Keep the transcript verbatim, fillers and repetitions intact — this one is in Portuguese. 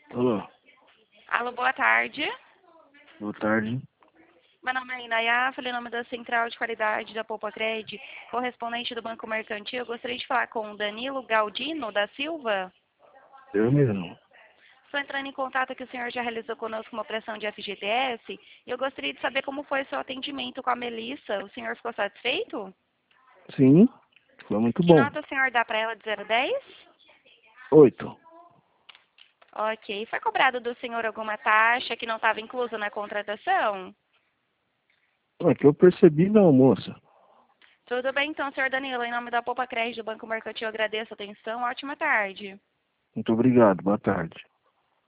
Alô, Alô, boa tarde. boa tarde. Meu nome é Inayá, falei em nome da Central de Qualidade da Poupa Cred, correspondente do Banco Mercantil. Eu gostaria de falar com o Danilo Galdino da Silva. Eu mesmo. Estou entrando em contato que o senhor já realizou conosco uma operação de F G T S e eu gostaria de saber como foi o seu atendimento com a Melissa. O senhor ficou satisfeito? Sim, foi muito Que bom. nota o senhor dá para ela de zero a dez? Oito. Ok. Foi cobrado do senhor alguma taxa que não estava inclusa na contratação? É que eu percebi não, moça. Tudo bem, então, senhor Danilo. Em nome da Poupa Cred do Banco Mercantil, eu agradeço a atenção. Ótima tarde. Muito obrigado, boa tarde.